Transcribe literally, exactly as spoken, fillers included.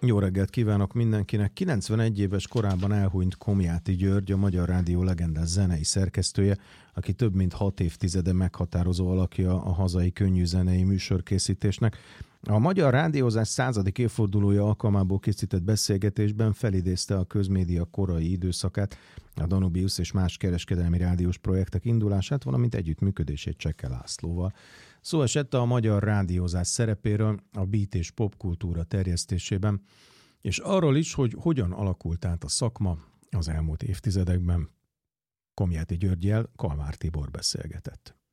Jó reggelt kívánok mindenkinek! kilencvenegy éves korában elhunyt Komjáti György, a Magyar Rádió legendás zenei szerkesztője, aki több mint hat évtizede meghatározó alakja a hazai könnyű zenei műsorkészítésnek. A Magyar Rádiózás századik évfordulója alkalmából készített beszélgetésben felidézte a közmédia korai időszakát, a Danubius és más kereskedelmi rádiós projektek indulását, valamint együttműködését Csekke Lászlóval. Szó esett a Magyar Rádiózás szerepéről a beat és popkultúra terjesztésében, és arról is, hogy hogyan alakult át a szakma az elmúlt évtizedekben. Komjáti Györggyel Kalmár Tibor beszélgetett.